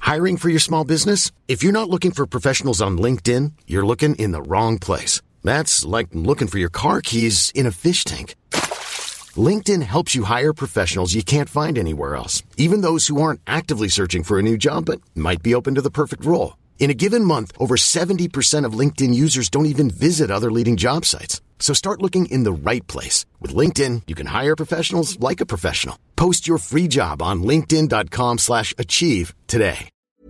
Hiring for your small business? If you're not looking for professionals on LinkedIn, you're looking in the wrong place. That's like looking for your car keys in a fish tank. LinkedIn helps you hire professionals you can't find anywhere else, even those who aren't actively searching for a new job but might be open to the perfect role. In a given month, over 70% of LinkedIn users don't even visit other leading job sites. So start looking in the right place. With LinkedIn, you can hire professionals like a professional. Post your free job on linkedin.com/achieve today.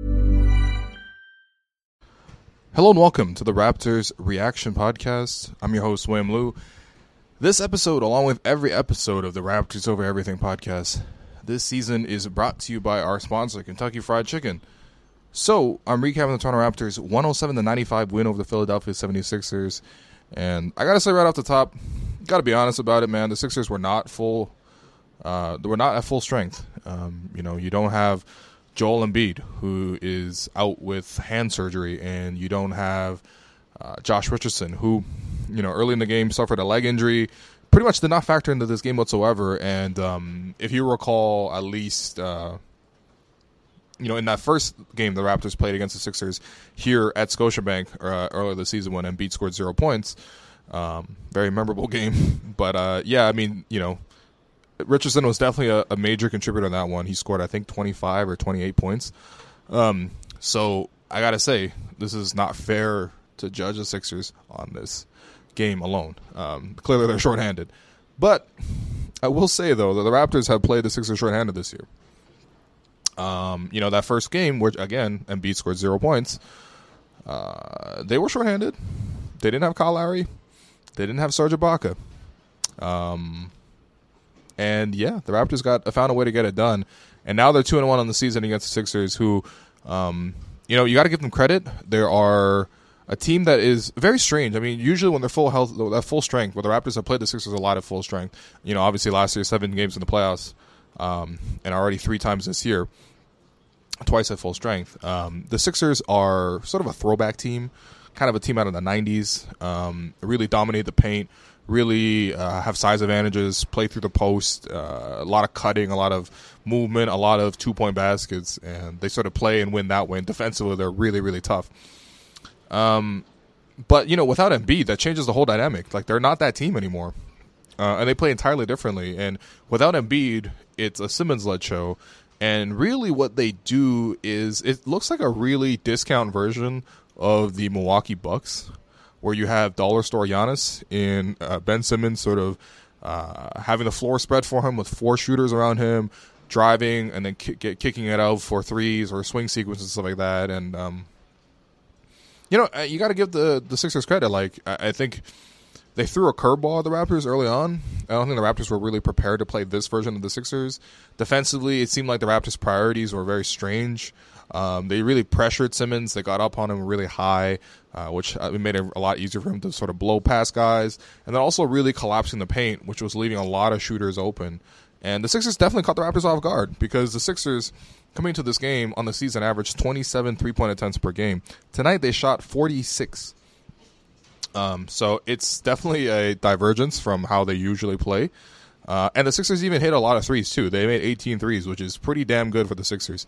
Hello and welcome to the Raptors Reaction Podcast. I'm your host, William Liu. This episode, along with every episode of the Raptors Over Everything podcast, this season is brought to you by our sponsor, Kentucky Fried Chicken. So, I'm recapping the Toronto Raptors' 107-95 win over the Philadelphia 76ers. And I gotta say right off the top, gotta be honest about it, man. The Sixers were not full. They were not at full strength. You don't have Joel Embiid, who is out with hand surgery, and you don't have Josh Richardson, who, early in the game suffered a leg injury. Pretty much did not factor into this game whatsoever. And if you recall, at least in that first game the Raptors played against the Sixers here at Scotiabank earlier this season when Embiid scored 0 points. Very memorable game. But, Richardson was definitely a major contributor in that one. He scored, I think, 25 or 28 points. So I got to say, this is not fair to judge the Sixers on this game alone. Clearly they're shorthanded. But I will say, though, that the Raptors have played the Sixers shorthanded this year. That first game, where, again, Embiid scored 0 points, they were shorthanded. They didn't have Kyle Lowry. They didn't have Serge Ibaka. And, the Raptors found a way to get it done. And now they're 2-1 on the season against the Sixers, who, you got to give them credit. There are a team that is very strange. I mean, usually when they're full health, at full strength, well, the Raptors have played the Sixers a lot at full strength. Obviously last year, 7 games in the playoffs, and already 3 times this year, twice at full strength. The Sixers are sort of a throwback team, kind of a team out of the 90s, really dominate the paint, really have size advantages, play through the post, a lot of cutting, a lot of movement, a lot of 2-point baskets, and they sort of play and win that way. And defensively, they're really, really tough. But, without Embiid, that changes the whole dynamic. Like, they're not that team anymore. And they play entirely differently. And without Embiid, it's a Simmons-led show. And really what they do is, it looks like a really discount version of the Milwaukee Bucks, where you have dollar store Giannis in Ben Simmons sort of having the floor spread for him with 4 shooters around him, driving and then kicking it out for threes or swing sequences and stuff like that. And, you got to give the Sixers credit. Like, I think they threw a curveball at the Raptors early on. I don't think the Raptors were really prepared to play this version of the Sixers. Defensively, it seemed like the Raptors' priorities were very strange. They really pressured Simmons. They got up on him really high, which made it a lot easier for him to sort of blow past guys. And then also really collapsing the paint, which was leaving a lot of shooters open. And the Sixers definitely caught the Raptors off guard, because the Sixers, coming to this game on the season, averaged 27 3-point attempts per game. Tonight they shot 46. So it's definitely a divergence from how they usually play. And the Sixers even hit a lot of threes, too. They made 18 threes, which is pretty damn good for the Sixers.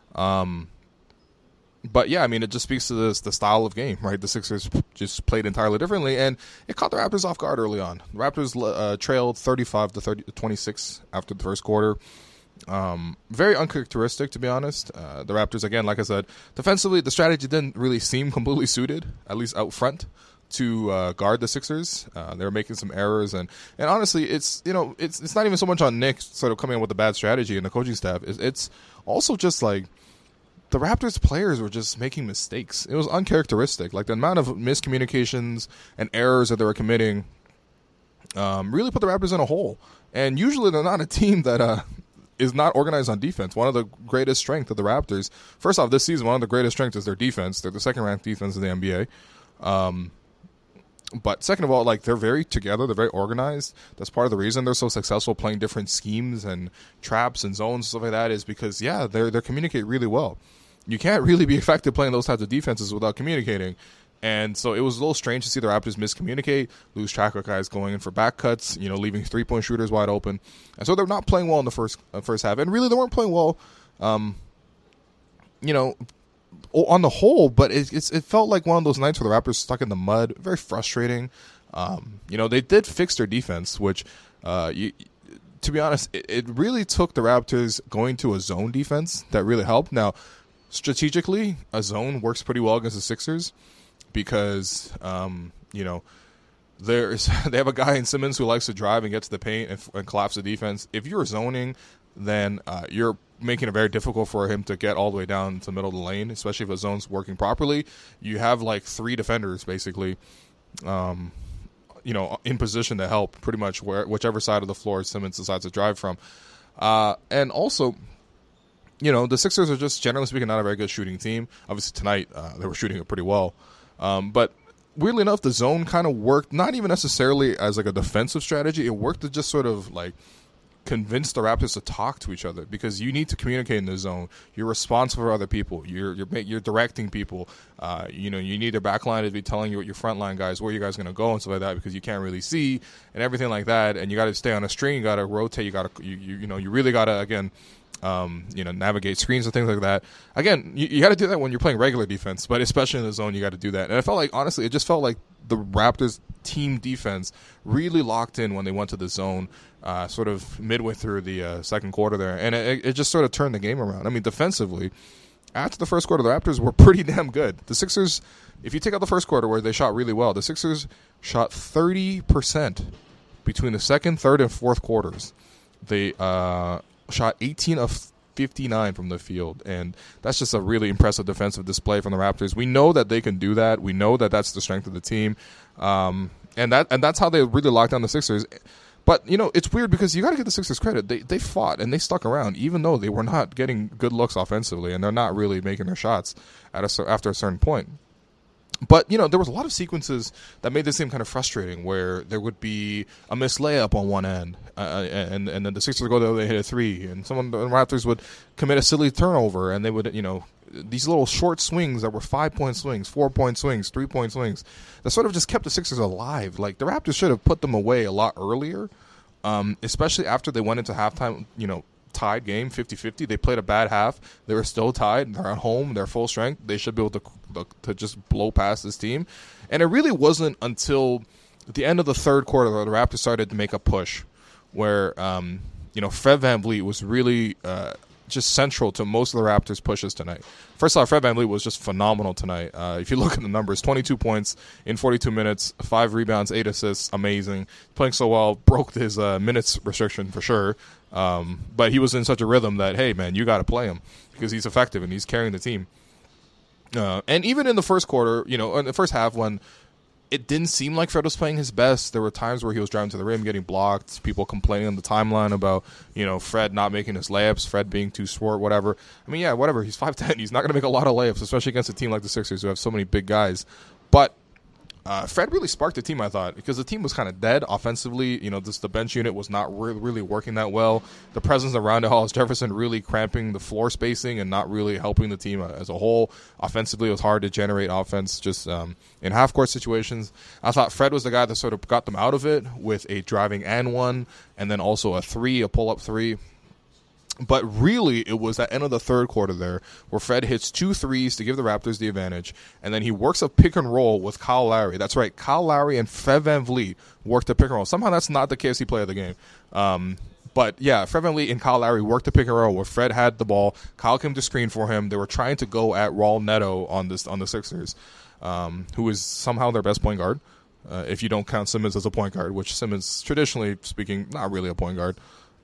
But yeah, it just speaks to the style of game, right? The Sixers just played entirely differently, and it caught the Raptors off guard early on. The Raptors trailed 35-26 after the first quarter. Very uncharacteristic, to be honest. The Raptors, again, like I said, defensively, the strategy didn't really seem completely suited, at least out front, to guard the Sixers. They were making some errors, and honestly, it's not even so much on Nick sort of coming in with a bad strategy and the coaching staff. It's also just like the Raptors players were just making mistakes. It was uncharacteristic. Like, the amount of miscommunications and errors that they were committing really put the Raptors in a hole. And usually they're not a team that is not organized on defense. One of the greatest strengths of the Raptors, first off, this season, one of the greatest strengths is their defense. They're the second-ranked defense in the NBA. But second of all, like, they're very together. They're very organized. That's part of the reason they're so successful playing different schemes and traps and zones and stuff like that, is because, they communicate really well. You can't really be effective playing those types of defenses without communicating. And so it was a little strange to see the Raptors miscommunicate, lose track of guys going in for back cuts, leaving 3-point shooters wide open. And so they're not playing well in the first half. And really, they weren't playing well on the whole, but it felt like one of those nights where the Raptors stuck in the mud. Very frustrating. They did fix their defense, which, to be honest, it really took the Raptors going to a zone defense that really helped. Now, strategically, a zone works pretty well against the Sixers because, they have a guy in Simmons who likes to drive and get to the paint and collapse the defense. If you're zoning, then you're making it very difficult for him to get all the way down to the middle of the lane, especially if a zone's working properly. You have like 3 defenders basically, in position to help pretty much whichever side of the floor Simmons decides to drive from. And also, the Sixers are just, generally speaking, not a very good shooting team. Obviously tonight they were shooting it pretty well. But weirdly enough, the zone kind of worked, not even necessarily as like a defensive strategy. It worked to just sort of like convince the Raptors to talk to each other, because you need to communicate in the zone. You're responsible for other people. You're directing people. You need your back line to be telling your front line guys where you guys are going to go and stuff like that, because you can't really see and everything like that. And you got to stay on a string. You got to rotate. You really got to, again, navigate screens and things like that. Again, you got to do that when you're playing regular defense, but especially in the zone, you got to do that. And I felt like, honestly, it just felt like the Raptors team defense really locked in when they went to the zone, sort of midway through the second quarter there. And it just sort of turned the game around. I mean, defensively, after the first quarter, the Raptors were pretty damn good. The Sixers, if you take out the first quarter where they shot really well, the Sixers shot 30% between the second, third, and fourth quarters. They shot 18 of 59 from the field, and that's just a really impressive defensive display from the Raptors. We know that they can do that. We know that that's the strength of the team, and that's how they really locked down the Sixers. But it's weird because you got to give the Sixers credit. They fought and they stuck around, even though they were not getting good looks offensively, and they're not really making their shots after a certain point. But, there was a lot of sequences that made this game kind of frustrating, where there would be a missed layup on one end, and then the Sixers would go there, they hit a 3, and the Raptors would commit a silly turnover, and they would, these little short swings that were 5-point swings, 4-point swings, 3-point swings, that sort of just kept the Sixers alive. Like, the Raptors should have put them away a lot earlier, especially after they went into halftime, tied game 50-50. They played a bad half. They were still tied. They're at home. They're full strength. They should be able to just blow past this team. And it really wasn't until the end of the third quarter that the Raptors started to make a push, where Fred VanVleet was really just central to most of the Raptors' pushes tonight. First off, Fred VanVleet was just phenomenal tonight. If you look at the numbers, 22 points in 42 minutes, 5 rebounds, 8 assists, amazing. Playing so well, broke his minutes restriction for sure. But he was in such a rhythm that, hey, man, you got to play him because he's effective and he's carrying the team. And even in the first quarter, in the first half, when it didn't seem like Fred was playing his best, there were times where he was driving to the rim, getting blocked, people complaining on the timeline about, Fred not making his layups, Fred being too short, whatever. I mean, yeah, whatever. He's 5'10". He's not going to make a lot of layups, especially against a team like the Sixers who have so many big guys. But Fred really sparked the team, I thought, because the team was kind of dead offensively. The bench unit was not really working that well. The presence around Hollis Jefferson really cramping the floor spacing and not really helping the team as a whole. Offensively, it was hard to generate offense just in half-court situations. I thought Fred was the guy that sort of got them out of it with a driving and one, and then also a pull-up 3. But really, it was that end of the third quarter there where Fred hits 2 threes to give the Raptors the advantage, and then he works a pick and roll with Kyle Lowry. That's right, Kyle Lowry and Fred VanVleet worked a pick and roll. Somehow that's not the KFC play of the game. But yeah, Fred VanVleet and Kyle Lowry worked the pick and roll where Fred had the ball. Kyle came to screen for him. They were trying to go at Raul Neto on the Sixers, who is somehow their best point guard. If you don't count Simmons as a point guard, which Simmons, traditionally speaking, not really a point guard.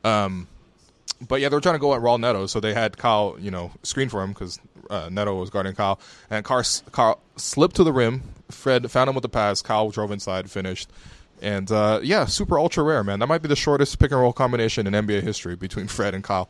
But yeah, they were trying to go at Raul Neto, so they had Kyle, screen for him because Neto was guarding Kyle. And Kyle slipped to the rim. Fred found him with the pass. Kyle drove inside, finished. And yeah, super ultra rare, man. That might be the shortest pick and roll combination in NBA history between Fred and Kyle.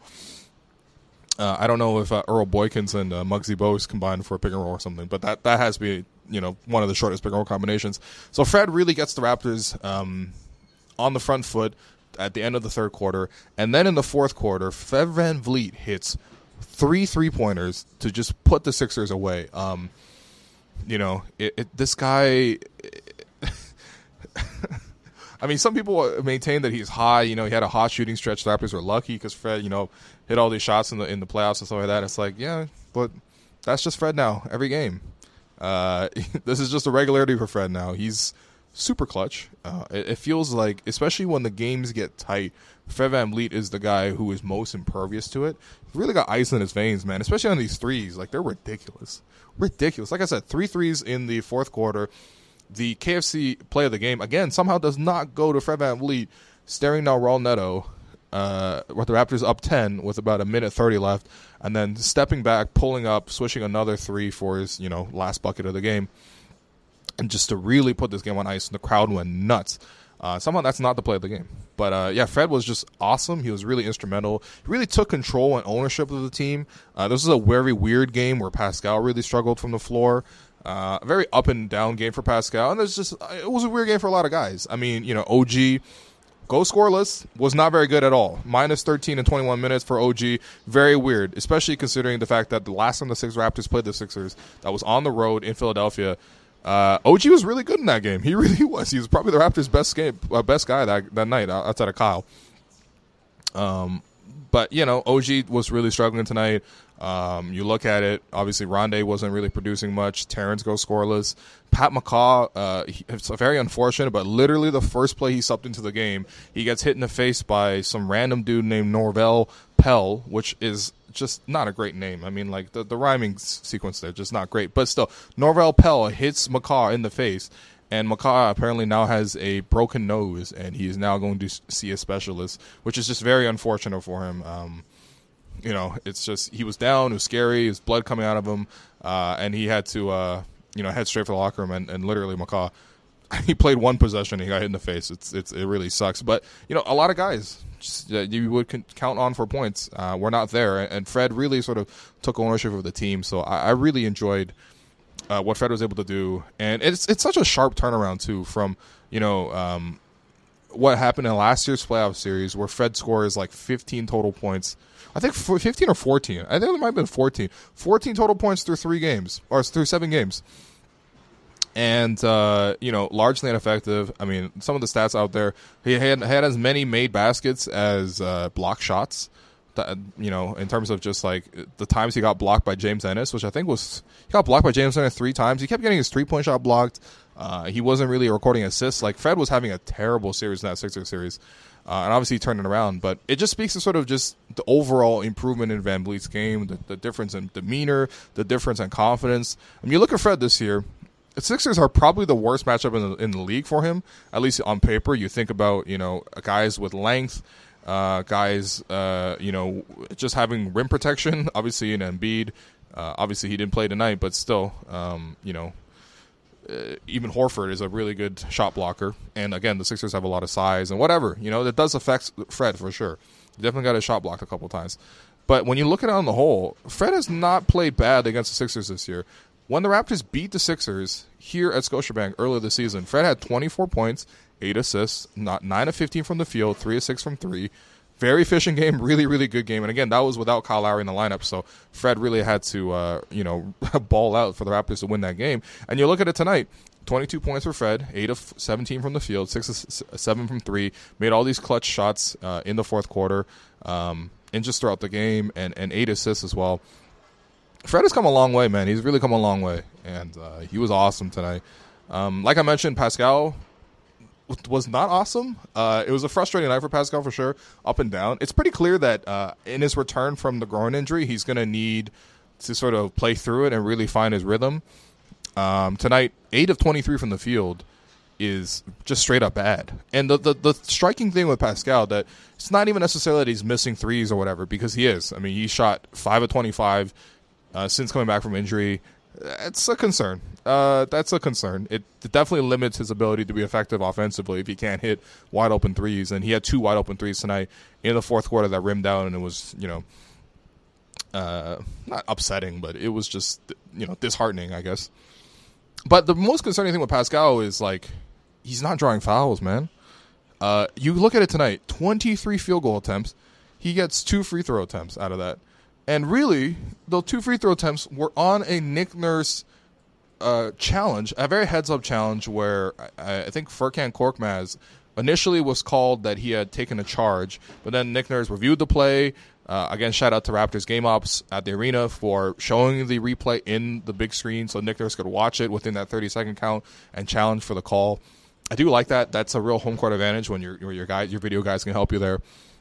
I don't know if Earl Boykins and Muggsy Bogues combined for a pick and roll or something, but that has to be one of the shortest pick and roll combinations. So Fred really gets the Raptors on the front foot at the end of the third quarter, and then in the fourth quarter, Fred VanVleet hits 3 3-pointers to just put the Sixers away. This guy. I mean, some people maintain that he's high. He had a hot shooting stretch. The Raptors were lucky because Fred, hit all these shots in the playoffs and stuff like that. It's like, yeah, but that's just Fred now every game. This is just a regularity for Fred now. He's super clutch. It feels like, especially when the games get tight, Fred VanVleet is the guy who is most impervious to it. He's really got ice in his veins, man, especially on these threes. Like, they're ridiculous. Ridiculous. Like I said, 3 threes in the fourth quarter. The KFC play of the game, again, somehow does not go to Fred VanVleet staring down Raul Neto with the Raptors up 10 with about 1:30 left, and then stepping back, pulling up, swishing another 3 for his, last bucket of the game. And just to really put this game on ice, and the crowd went nuts. Somehow that's not the play of the game. But, Fred was just awesome. He was really instrumental. He really took control and ownership of the team. This was a very weird game where Pascal really struggled from the floor. A very up and down game for Pascal. And it was a weird game for a lot of guys. I mean, OG, go scoreless, was not very good at all. Minus 13 in 21 minutes for OG. Very weird, especially considering the fact that the last time the Six Raptors played the Sixers, that was on the road in Philadelphia, OG was really good in that game. He really was. He was probably the Raptors' best guy that night outside of Kyle. But OG was really struggling tonight. You look at it, obviously Rondé wasn't really producing much. Terrence goes scoreless. Pat McCaw, it's very unfortunate, but literally the first play he subbed into the game, he gets hit in the face by some random dude named Norvel Pelle, which is just not a great name. I mean, like, the rhyming sequence there, just not great. But still, Norvel Pelle hits McCaw in the face, and McCaw apparently now has a broken nose, and he is now going to see a specialist, which is just very unfortunate for him. It's just, he was down, it was scary, his blood coming out of him, and he had to, head straight for the locker room, and literally McCaw, he played one possession and he got hit in the face. It really sucks. But, a lot of guys you would count on for points were not there, and Fred really sort of took ownership of the team. So I really enjoyed what Fred was able to do. And it's such a sharp turnaround, too, from, what happened in last year's playoff series where Fred scores like 15 total points. I think 15 or 14. I think it might have been 14. 14 total points through 3 games, or through 7 games. And, largely ineffective. I mean, some of the stats out there, he had as many made baskets as block shots, in terms of just, like, the times he got blocked by James Ennis, which I think was, he got blocked by James Ennis 3 times. He kept getting his 3-point shot blocked. He wasn't really recording assists. Like, Fred was having a terrible series in that Sixers series. And obviously he turned it around. But it just speaks to sort of just the overall improvement in VanVleet's game, the difference in demeanor, the difference in confidence. I mean, you look at Fred this year, the Sixers are probably the worst matchup in the league for him, at least on paper. You think about, guys with length, guys, just having rim protection, obviously in Embiid. Obviously he didn't play tonight, but still, even Horford is a really good shot blocker. And again, the Sixers have a lot of size and whatever. That does affect Fred for sure. He definitely got his shot blocked a couple times. But when you look at it on the whole, Fred has not played bad against the Sixers this year. When the Raptors beat the Sixers here at Scotiabank earlier this season, Fred had 24 points, 8 assists, 9 of 15 from the field, 3 of 6 from 3. Very efficient game, really, really good game. And again, that was without Kyle Lowry in the lineup, so Fred really had to, ball out for the Raptors to win that game. And you look at it tonight, 22 points for Fred, 8 of 17 from the field, 6 of 7 from 3, made all these clutch shots in the fourth quarter and just throughout the game, and 8 assists as well. Fred has come a long way, man. He's really come a long way, and he was awesome tonight. Like I mentioned, Pascal was not awesome. It was a frustrating night for Pascal for sure, up and down. It's pretty clear that in his return from the groin injury, he's going to need to sort of play through it and really find his rhythm. Tonight, 8 of 23 from the field is just straight up bad. And the striking thing with Pascal, that it's not even necessarily that he's missing threes or whatever, because he is. I mean, he shot 5 of 25 since coming back from injury. It's a concern. That's a concern. It definitely limits his ability to be effective offensively if he can't hit wide open threes. And he had 2 wide open threes tonight in the fourth quarter that rimmed out, and it was, not upsetting, but it was just, disheartening, I guess. But the most concerning thing with Pascal is, like, he's not drawing fouls, man. You look at it tonight, 23 field goal attempts. He gets 2 free throw attempts out of that. And really, those 2 free throw attempts were on a Nick Nurse challenge, a very heads-up challenge where I think Furkan Korkmaz initially was called that he had taken a charge, but then Nick Nurse reviewed the play. Again, shout out to Raptors Game Ops at the arena for showing the replay in the big screen so Nick Nurse could watch it within that 30-second count and challenge for the call. I do like that. That's a real home court advantage when your video guys can help you there.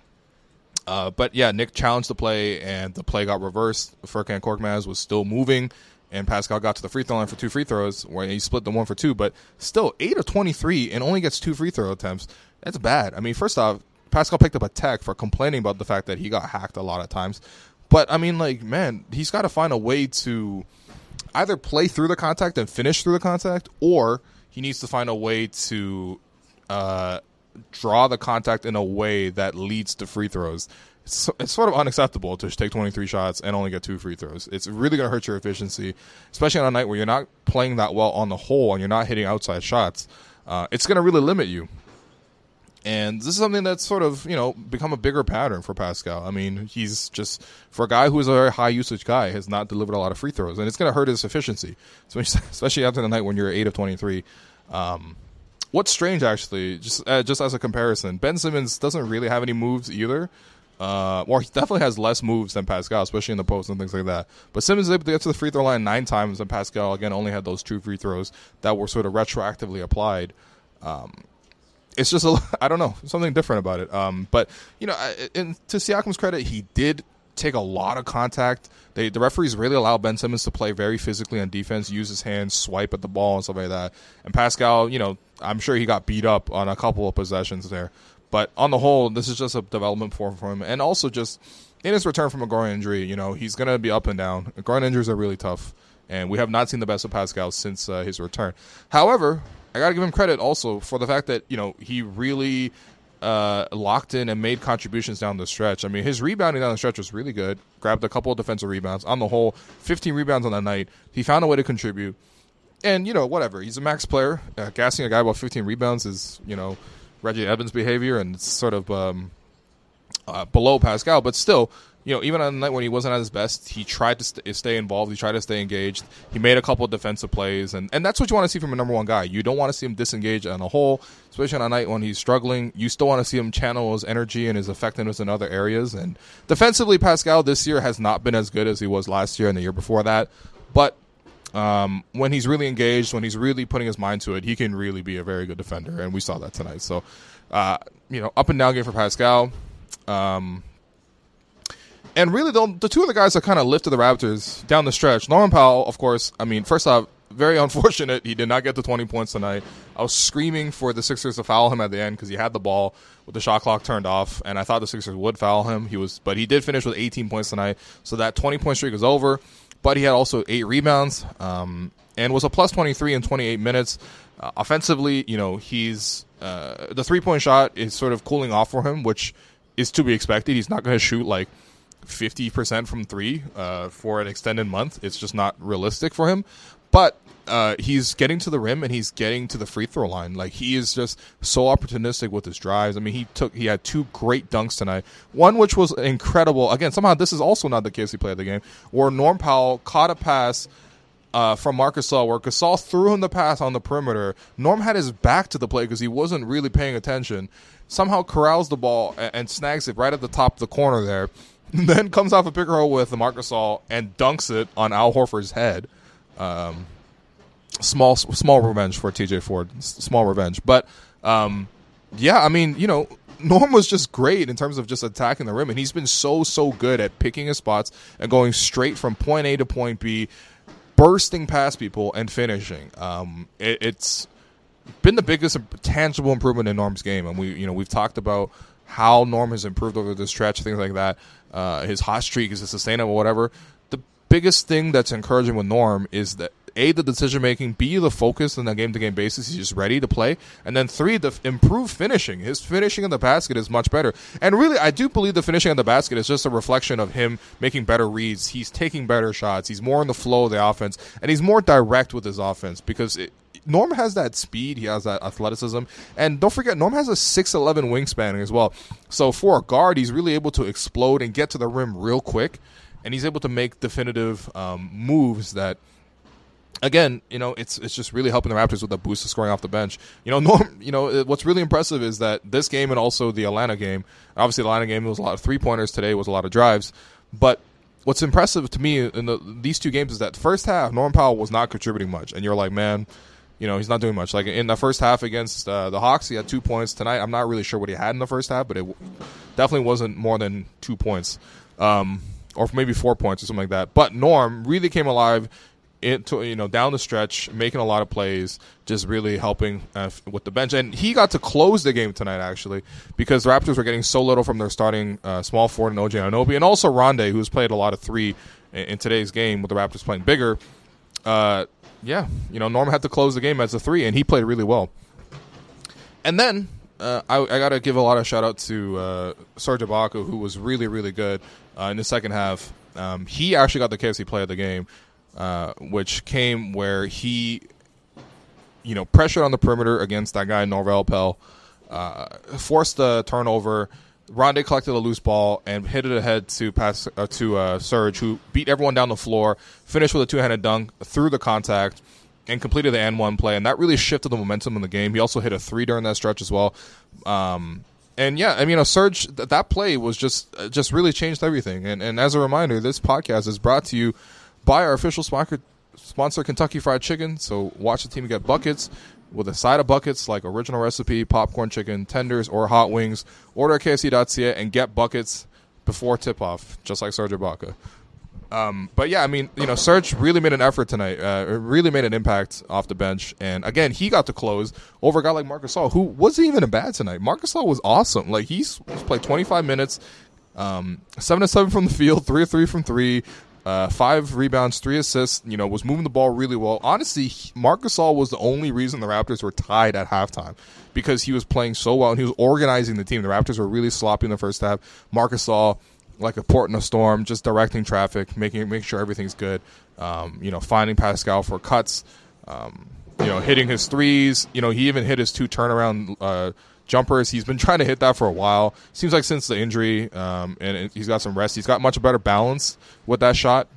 But yeah, Nick challenged the play, and the play got reversed. Furkan Korkmaz was still moving, and Pascal got to the free throw line for 2 free throws, where he split the 1 for 2. But still, 8 of 23 and only gets 2 free throw attempts. That's bad. I mean, first off, Pascal picked up a tech for complaining about the fact that he got hacked a lot of times. But, I mean, like, man, he's got to find a way to either play through the contact and finish through the contact, or he needs to find a way to draw the contact in a way that leads to free throws. It's sort of unacceptable to just take 23 shots and only get 2 free throws. It's really going to hurt your efficiency, especially on a night where you're not playing that well on the whole and you're not hitting outside shots. It's going to really limit you. And this is something that's sort of, become a bigger pattern for Pascal. I mean, he's just, for a guy who is a very high usage guy, has not delivered a lot of free throws. And it's going to hurt his efficiency, especially after the night when you're 8 of 23. What's strange, actually, just as a comparison, Ben Simmons doesn't really have any moves either. Or he definitely has less moves than Pascal, especially in the post and things like that. But Simmons is able to get to the free throw line 9 times, and Pascal, again, only had those 2 free throws that were sort of retroactively applied. It's just, I don't know, something different about it. But, to Siakam's credit, he did take a lot of contact. The referees really allow Ben Simmons to play very physically on defense, use his hands, swipe at the ball and stuff like that. And Pascal, I'm sure he got beat up on a couple of possessions there. But on the whole, this is just a development for him. And also just in his return from a groin injury, he's going to be up and down. Groin injuries are really tough. And we have not seen the best of Pascal since his return. However, I got to give him credit also for the fact that, he really locked in and made contributions down the stretch. I mean, his rebounding down the stretch was really good. Grabbed a couple of defensive rebounds. On the whole, 15 rebounds on that night. He found a way to contribute. And, whatever. He's a max player. Gassing a guy about 15 rebounds is, Reggie Evans behavior, and it's sort of below Pascal. But still, even on a night when he wasn't at his best, he tried to stay involved. He tried to stay engaged. He made a couple of defensive plays, and that's what you want to see from a number one guy. You don't want to see him disengage on a whole, especially on a night when he's struggling. You still want to see him channel his energy and his effectiveness in other areas. And defensively, Pascal this year has not been as good as he was last year and the year before that. But when he's really engaged, when he's really putting his mind to it, he can really be a very good defender, and we saw that tonight. So, up and down game for Pascal. And really, the two of the guys that kind of lifted the Raptors down the stretch, Norman Powell, of course, I mean, first off, very unfortunate he did not get the 20 points tonight. I was screaming for the Sixers to foul him at the end because he had the ball with the shot clock turned off, and I thought the Sixers would foul him. But he did finish with 18 points tonight, so that 20-point streak is over. But he had also 8 rebounds and was a plus 23 in 28 minutes. Offensively, he's the three-point shot is sort of cooling off for him, which is to be expected. He's not going to shoot like 50% from 3 for an extended month. It's just not realistic for him. But he's getting to the rim and he's getting to the free throw line. Like, he is just so opportunistic with his drives. I mean, he had 2 great dunks tonight. One which was incredible. Again, somehow this is also not the case he played of the game, where Norm Powell caught a pass from Marc Gasol, where Gasol threw him the pass on the perimeter. Norm had his back to the play because he wasn't really paying attention. Somehow corrals the ball and snags it right at the top of the corner there. Then comes off a pick and roll with Marc Gasol and dunks it on Al Horford's head. Small revenge for TJ Ford. Small revenge. But, yeah, I mean, Norm was just great in terms of just attacking the rim. And he's been so good at picking his spots and going straight from point A to point B, bursting past people and finishing. It's been the biggest tangible improvement in Norm's game. And we've talked about how Norm has improved over the stretch, things like that. His hot streak, is it sustainable, whatever. The biggest thing that's encouraging with Norm is that A, the decision-making, B, the focus on a game-to-game basis. He's just ready to play. And then 3, the improved finishing. His finishing in the basket is much better. And really, I do believe the finishing in the basket is just a reflection of him making better reads. He's taking better shots. He's more in the flow of the offense. And he's more direct with his offense because Norm has that speed. He has that athleticism. And don't forget, Norm has a 6'11" wingspan as well. So for a guard, he's really able to explode and get to the rim real quick. And he's able to make definitive moves that again, it's just really helping the Raptors with a boost of scoring off the bench. Norm, what's really impressive is that this game and also the Atlanta game, obviously the Atlanta game was a lot of 3-pointers today, was a lot of drives, but what's impressive to me in these two games is that first half, Norm Powell was not contributing much, and you're like, man, he's not doing much. Like in the first half against the Hawks, he had 2 points. Tonight, I'm not really sure what he had in the first half, but it definitely wasn't more than 2 points, or maybe 4 points or something like that. But Norm really came alive down the stretch, making a lot of plays, just really helping with the bench. And he got to close the game tonight, actually, because the Raptors were getting so little from their starting small forward in OJ Anunoby, and also Rondae, who's played a lot of 3 in today's game with the Raptors playing bigger. Norm had to close the game as a 3, and he played really well. And then I got to give a lot of shout-out to Serge Ibaka, who was really, really good in the second half. He actually got the KFC play of the game, which came where he, pressured on the perimeter against that guy, Norvel Pelle, forced the turnover. Rondae collected a loose ball and hit it ahead to Serge, who beat everyone down the floor, finished with a two-handed dunk through the contact, and completed the and-one play. And that really shifted the momentum in the game. He also hit a 3 during that stretch as well. Serge, that play was just really changed everything. And as a reminder, this podcast is brought to you by our official sponsor, Kentucky Fried Chicken. So watch the team get buckets with a side of buckets like original recipe, popcorn chicken, tenders, or hot wings. Order at KFC.ca and get buckets before tip-off, just like Serge Ibaka. Serge really made an effort tonight, really made an impact off the bench. And, again, he got to close over a guy like Marc Gasol, who wasn't even bad tonight. Marc Gasol was awesome. Like, he's played 25 minutes, 7-7 from the field, 3 of 3 from 3, 5 rebounds, 3 assists, was moving the ball really well. Honestly, Marc Gasol was the only reason the Raptors were tied at halftime, because he was playing so well and he was organizing the team. The Raptors were really sloppy in the first half. Marc Gasol, like a port in a storm, just directing traffic, making sure everything's good, finding Pascal for cuts, hitting his threes. He even hit his 2 turnaround jumpers. He's been trying to hit that for a while. Seems like since the injury, and he's got some rest. He's got much better balance with that shot.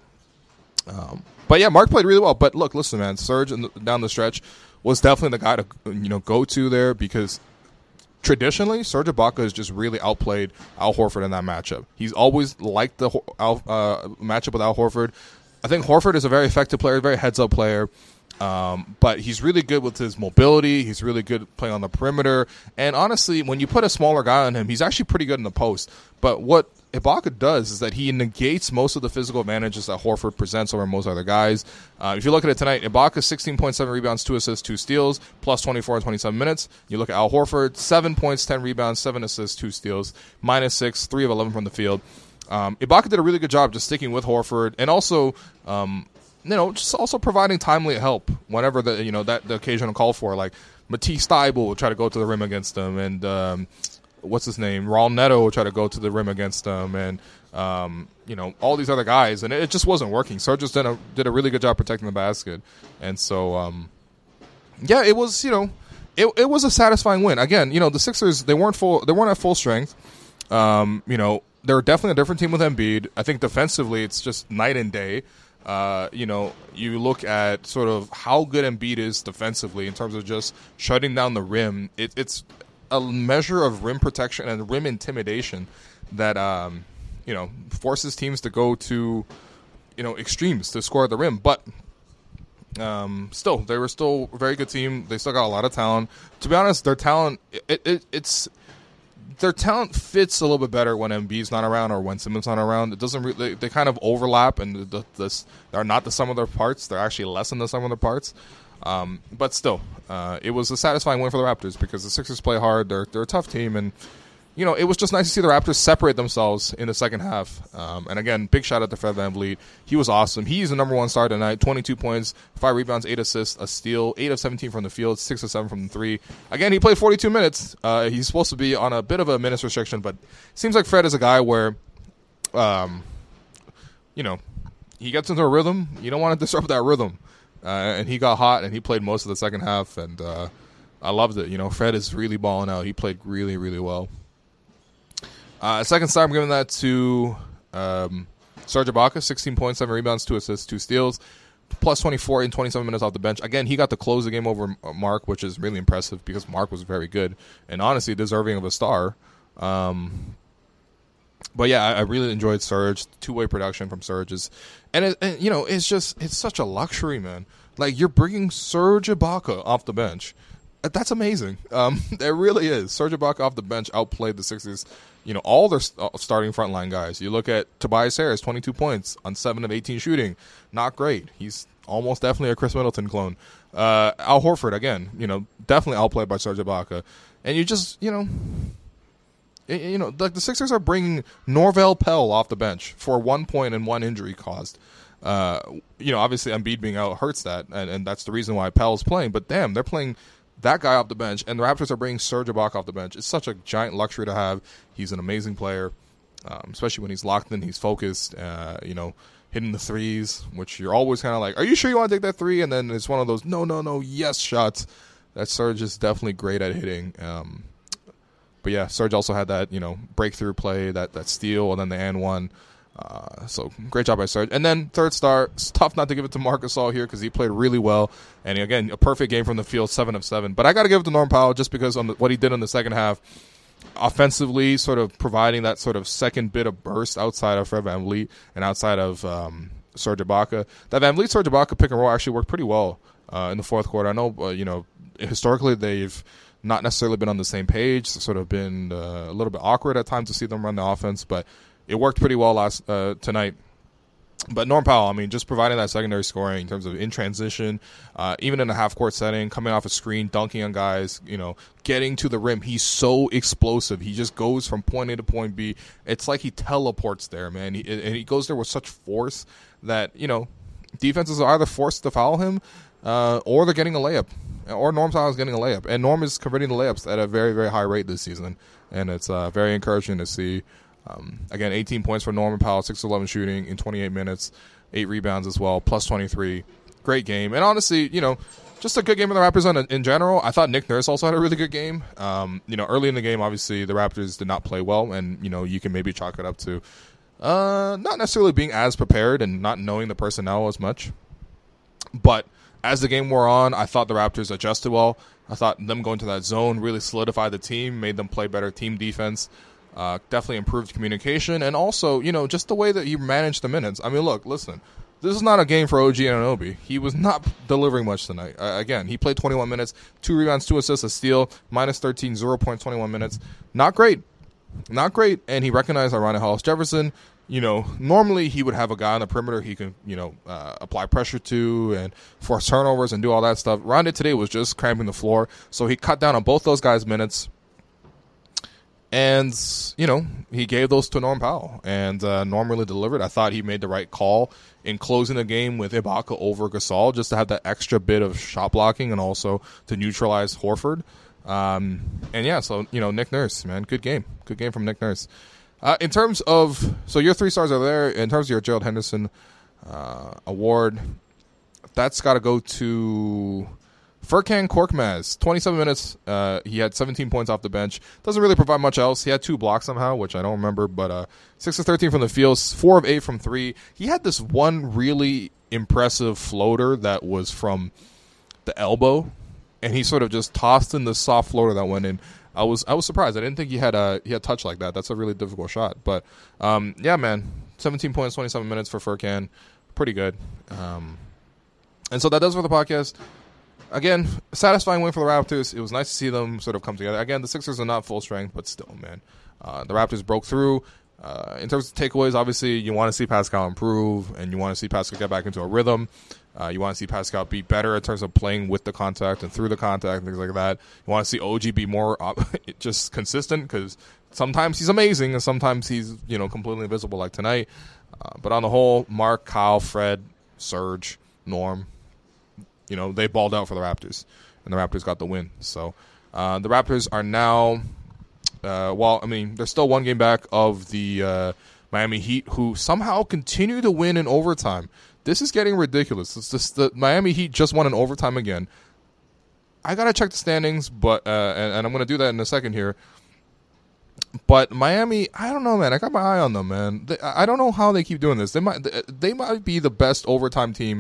Marc played really well. But look, listen, man, Serge down the stretch was definitely the guy to go to there, because traditionally Serge Ibaka has just really outplayed Al Horford in that matchup. He's always liked the matchup with Al Horford. I think Horford is a very effective player, very heads-up player. But he's really good with his mobility. He's really good playing on the perimeter. And honestly, when you put a smaller guy on him, he's actually pretty good in the post. But what Ibaka does is that he negates most of the physical advantages that Horford presents over most other guys. If you look at it tonight, Ibaka 16.7 rebounds, 2 assists, 2 steals, plus 24 in 27 minutes. You look at Al Horford, 7 points, 10 rebounds, 7 assists, 2 steals, -6, 3 of 11 from the field. Ibaka did a really good job just sticking with Horford, and also just also providing timely help whenever the occasion called for. Like Matisse Thybulle would try to go to the rim against them, and what's his name, Raul Neto would try to go to the rim against them, and all these other guys, and it just wasn't working. Serge just did a really good job protecting the basket, and so it was it was a satisfying win. Again, the Sixers, they weren't at full strength. They're definitely a different team with Embiid. I think defensively it's just night and day. You look at sort of how good Embiid is defensively in terms of just shutting down the rim. It's a measure of rim protection and rim intimidation that forces teams to go to extremes to score at the rim. But still, they were still a very good team. They still got a lot of talent. To be honest, their talent their talent fits a little bit better when Embiid's not around or when Simmons not around. It doesn't really, they kind of overlap, and they're not the sum of their parts. They're actually less than the sum of their parts. But still, it was a satisfying win for the Raptors because the Sixers play hard. They're a tough team, and it was just nice to see the Raptors separate themselves in the second half. And again, big shout out to Fred VanVleet. He was awesome. He's the number one star tonight. 22 points, 5 rebounds, 8 assists, a steal, 8 of 17 from the field, 6 of 7 from the 3. Again, he played 42 minutes. He's supposed to be on a bit of a minutes restriction, but it seems like Fred is a guy where, he gets into a rhythm. You don't want to disrupt that rhythm. And he got hot, and he played most of the second half, and I loved it. Fred is really balling out. He played really, really well. Second star, I'm giving that to Serge Ibaka, 16 points, 7 rebounds, 2 assists, 2 steals. plus 24 in 27 minutes off the bench. Again, he got to close the game over Mark, which is really impressive because Mark was very good and honestly deserving of a star. But yeah, I really enjoyed Serge. Two-way production from Serge is, and it's such a luxury, man. Like, you're bringing Serge Ibaka off the bench. That's amazing. It really is. Serge Ibaka off the bench outplayed the Sixers. All their starting frontline guys. You look at Tobias Harris, 22 points on 7 of 18 shooting. Not great. He's almost definitely a Chris Middleton clone. Al Horford, again, definitely outplayed by Serge Ibaka. And you just, like the Sixers are bringing Norvel Pelle off the bench for 1 point and 1 injury caused. Obviously Embiid being out hurts that, and that's the reason why Pelle's playing. But damn, they're playing that guy off the bench, and the Raptors are bringing Serge Ibaka off the bench. It's such a giant luxury to have. He's an amazing player, especially when he's locked in, he's focused, hitting the threes, which you're always kind of like, are you sure you want to take that three? And then it's one of those, no, yes shots that Serge is definitely great at hitting. But yeah, Serge also had that, breakthrough play, that steal, and then the and one. So great job by Serge. And then third star, it's tough not to give it to Marc Gasol here because he played really well. And again, a perfect game from the field, 7 of 7. But I got to give it to Norm Powell just because what he did in the second half, offensively, sort of providing that sort of second bit of burst outside of Fred VanVleet and outside of Serge Ibaka. That VanVleet-Serge Ibaka pick and roll actually worked pretty well in the fourth quarter. I know, historically they've not necessarily been on the same page. It's sort of been a little bit awkward at times to see them run the offense, but it worked pretty well tonight. But Norm Powell, just providing that secondary scoring in terms of in transition, even in a half-court setting, coming off a screen, dunking on guys, getting to the rim. He's so explosive. He just goes from point A to point B. It's like he teleports there, man. And he goes there with such force that, defenses are either forced to foul him or they're getting a layup. Or Norm Powell is getting a layup. And Norm is converting the layups at a very, very high rate this season. And it's very encouraging to see. Again, 18 points for Norman Powell, 6-11 shooting in 28 minutes, 8 rebounds as well, plus 23. Great game. And honestly, just a good game of the Raptors in general. I thought Nick Nurse also had a really good game. Early in the game, obviously, the Raptors did not play well, and, you can maybe chalk it up to not necessarily being as prepared and not knowing the personnel as much. But as the game wore on, I thought the Raptors adjusted well. I thought them going to that zone really solidified the team, made them play better team defense. Definitely improved communication, and also, just the way that you manage the minutes. Listen, this is not a game for OG Anunoby. He was not delivering much tonight. Again, he played 21 minutes, 2 rebounds, 2 assists, a steal, minus 13, 0.21 minutes. Not great. And he recognized Ronnie Hollis-Jefferson. Normally he would have a guy on the perimeter he can, apply pressure to and force turnovers and do all that stuff. Ronnie today was just cramping the floor, so he cut down on both those guys' minutes. And, he gave those to Norm Powell, and Norm really delivered. I thought he made the right call in closing the game with Ibaka over Gasol, just to have that extra bit of shot blocking and also to neutralize Horford. Nick Nurse, man, good game. Good game from Nick Nurse. In terms of, so your 3 stars are there. In terms of your Gerald Henderson award, that's got to go to Furkan Korkmaz, 27 minutes. He had 17 points off the bench. Doesn't really provide much else. He had 2 blocks somehow, which I don't remember, but 6 of 13 from the field, 4 of 8 from 3. He had this one really impressive floater that was from the elbow, and he sort of just tossed in the soft floater that went in. I was surprised. I didn't think he had touch like that. That's a really difficult shot. But, 17 points, 27 minutes for Furkan. Pretty good. And so that does for the podcast. Again, satisfying win for the Raptors. It was nice to see them sort of come together. Again, the Sixers are not full strength, but still, man. The Raptors broke through. In terms of takeaways, obviously, you want to see Pascal improve, and you want to see Pascal get back into a rhythm. You want to see Pascal be better in terms of playing with the contact and through the contact and things like that. You want to see OG be more just consistent, because sometimes he's amazing and sometimes he's completely invisible like tonight. But on the whole, Mark, Kyle, Fred, Serge, Norm, they balled out for the Raptors, and the Raptors got the win. So the Raptors are now, they're still 1 game back of the Miami Heat, who somehow continue to win in overtime. This is getting ridiculous. It's just the Miami Heat just won in overtime again. I got to check the standings, but and I'm going to do that in a second here. But Miami, I don't know, man. I got my eye on them, man. I don't know how they keep doing this. They might be the best overtime team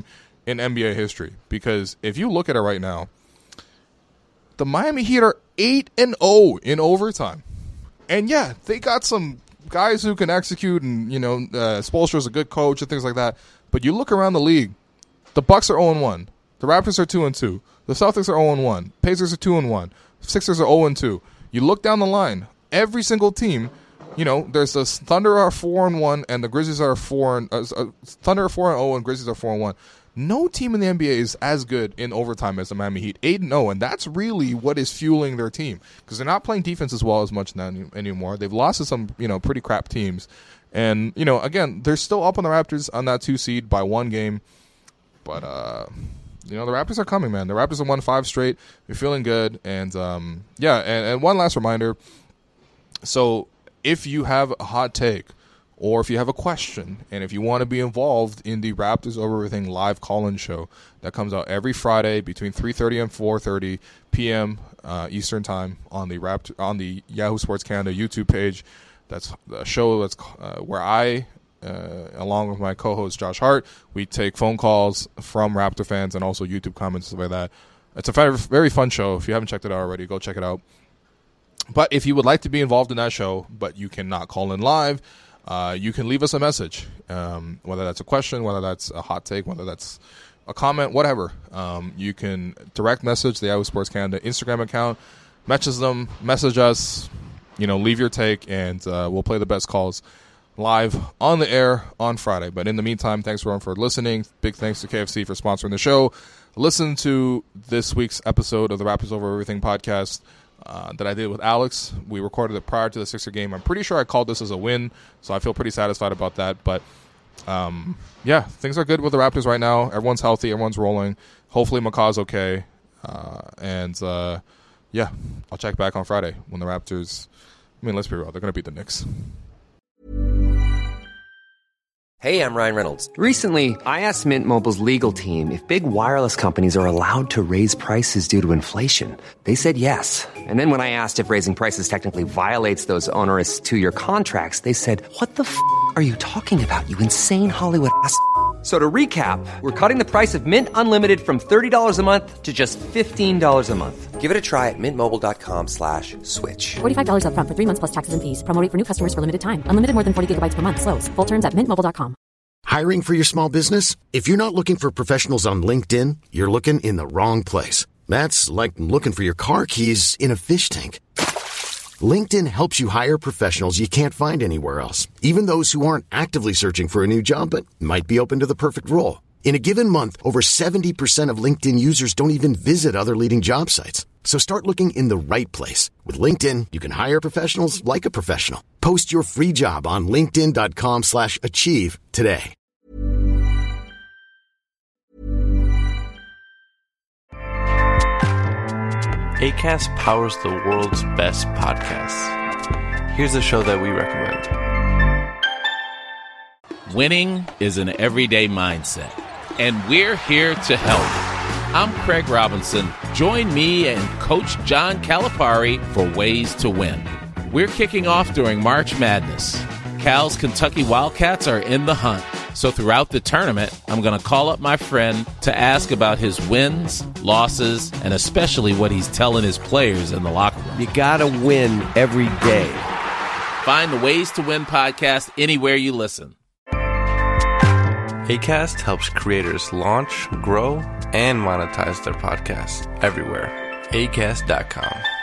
in NBA history. Because if you look at it right now, the Miami Heat are 8-0 in overtime. And yeah, they got some guys who can execute, and Spoelstra's a good coach and things like that. But you look around the league, the Bucks are 0-1, the Raptors are 2-2, the Celtics are 0-1, Pacers are 2-1, Sixers are 0-2. You look down the line, every single team, there's the Thunder are 4-1 and the Grizzlies are Thunder are 4-0 and Grizzlies are 4-1. No team in the NBA is as good in overtime as the Miami Heat, 8-0, and that's really what is fueling their team, because they're not playing defense as well as much now anymore. They've lost to some pretty crap teams, and again, they're still up on the Raptors on that 2 seed by 1 game, but the Raptors are coming, man. The Raptors have won 5 straight. They're feeling good, and and one last reminder. So if you have a hot take, or if you have a question, and if you want to be involved in the Raptors Over Everything live call-in show that comes out every Friday between 3:30 and 4:30 p.m. Eastern Time on the Yahoo Sports Canada YouTube page, that's a show that's where I, along with my co-host Josh Hart, we take phone calls from Raptor fans and also YouTube comments, stuff like that. It's a very fun show. If you haven't checked it out already, go check it out. But if you would like to be involved in that show, but you cannot call in live, you can leave us a message, whether that's a question, whether that's a hot take, whether that's a comment, whatever. You can direct message the Yahoo Sports Canada Instagram account, message us, leave your take, and we'll play the best calls live on the air on Friday. But in the meantime, thanks everyone for listening. Big thanks to KFC for sponsoring the show. Listen to this week's episode of the Raptors Over Everything podcast that I did with Alex. We recorded it prior to the Sixer game. I'm pretty sure I called this as a win, so I feel pretty satisfied about that. But things are good with the Raptors right now. Everyone's healthy. Everyone's rolling. Hopefully McCaw's okay. I'll check back on Friday when the Raptors, let's be real, they're going to beat the Knicks. Hey, I'm Ryan Reynolds. Recently, I asked Mint Mobile's legal team if big wireless companies are allowed to raise prices due to inflation. They said yes. And then when I asked if raising prices technically violates those onerous 2-year contracts, they said, "What the f*** are you talking about, you insane Hollywood ass?" So to recap, we're cutting the price of Mint Unlimited from $30 a month to just $15 a month. Give it a try at mintmobile.com/switch. $45 up front for 3 months plus taxes and fees. Promo rate for new customers for limited time. Unlimited more than 40 gigabytes per month. Slows full terms at mintmobile.com. Hiring for your small business? If you're not looking for professionals on LinkedIn, you're looking in the wrong place. That's like looking for your car keys in a fish tank. LinkedIn helps you hire professionals you can't find anywhere else, even those who aren't actively searching for a new job but might be open to the perfect role. In a given month, over 70% of LinkedIn users don't even visit other leading job sites. So start looking in the right place. With LinkedIn, you can hire professionals like a professional. Post your free job on linkedin.com/achieve today. Acast powers the world's best podcasts. Here's a show that we recommend. Winning is an everyday mindset, and we're here to help. I'm Craig Robinson. Join me and Coach John Calipari for Ways to Win. We're kicking off during March Madness. Cal's Kentucky Wildcats are in the hunt. So throughout the tournament, I'm going to call up my friend to ask about his wins, losses, and especially what he's telling his players in the locker room. You gotta win every day. Find the Ways to Win podcast anywhere you listen. Acast helps creators launch, grow, and monetize their podcasts everywhere. Acast.com.